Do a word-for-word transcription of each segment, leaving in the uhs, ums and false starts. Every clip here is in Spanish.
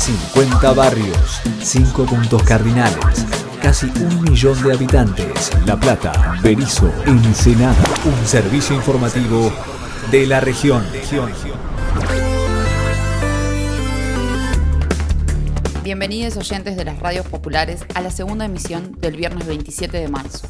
cincuenta barrios, cinco puntos cardinales, casi un millón de habitantes. La Plata, Berisso, Ensenada. Un servicio informativo de la región. Bienvenidos oyentes de las radios populares a la segunda emisión del viernes veintisiete de marzo.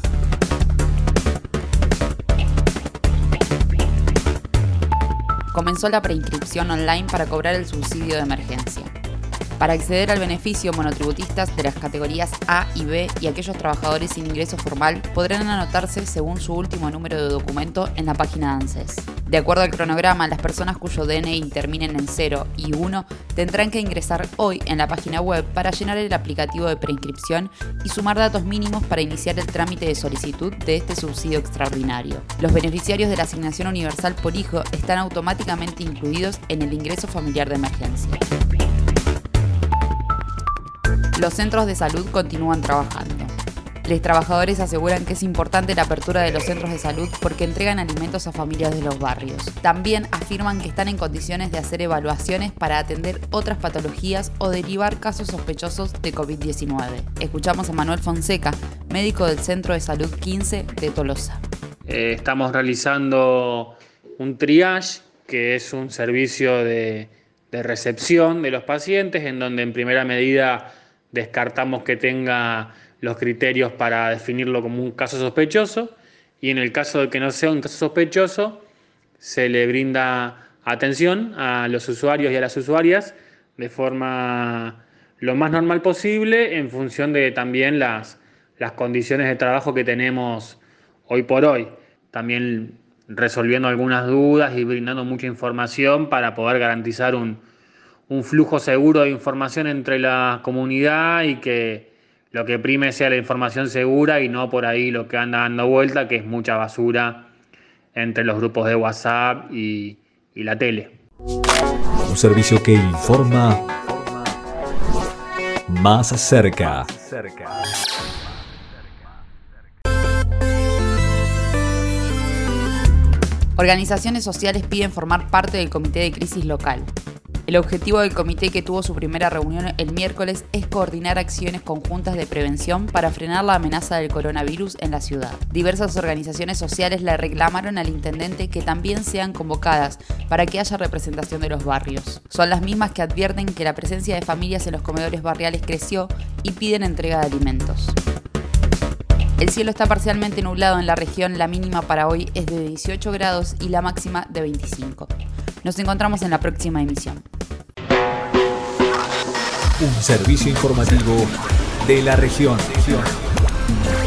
Comenzó la preinscripción online para cobrar el subsidio de emergencia. Para acceder al beneficio, monotributistas de las categorías A y B y aquellos trabajadores sin ingreso formal podrán anotarse según su último número de documento en la página de ANSES. De acuerdo al cronograma, las personas cuyo D N I terminen en cero y uno tendrán que ingresar hoy en la página web para llenar el aplicativo de preinscripción y sumar datos mínimos para iniciar el trámite de solicitud de este subsidio extraordinario. Los beneficiarios de la asignación universal por hijo están automáticamente incluidos en el ingreso familiar de emergencia. Los centros de salud continúan trabajando. Los trabajadores aseguran que es importante la apertura de los centros de salud porque entregan alimentos a familias de los barrios. También afirman que están en condiciones de hacer evaluaciones para atender otras patologías o derivar casos sospechosos de covid diecinueve. Escuchamos a Manuel Fonseca, médico del Centro de Salud quince de Tolosa. Eh, estamos realizando un triage, que es un servicio de, de recepción de los pacientes, en donde en primera medida descartamos que tenga los criterios para definirlo como un caso sospechoso, y en el caso de que no sea un caso sospechoso, se le brinda atención a los usuarios y a las usuarias de forma lo más normal posible, en función de también las, las condiciones de trabajo que tenemos hoy por hoy. También resolviendo algunas dudas y brindando mucha información para poder garantizar un un flujo seguro de información entre la comunidad y que lo que prime sea la información segura y no por ahí lo que anda dando vuelta, que es mucha basura entre los grupos de WhatsApp y, y la tele. Un servicio que informa más cerca. Organizaciones sociales piden formar parte del comité de crisis local. El objetivo del comité, que tuvo su primera reunión el miércoles, es coordinar acciones conjuntas de prevención para frenar la amenaza del coronavirus en la ciudad. Diversas organizaciones sociales le reclamaron al intendente que también sean convocadas para que haya representación de los barrios. Son las mismas que advierten que la presencia de familias en los comedores barriales creció y piden entrega de alimentos. El cielo está parcialmente nublado en la región, la mínima para hoy es de dieciocho grados y la máxima de veinticinco. Nos encontramos en la próxima emisión. Un servicio informativo de la región.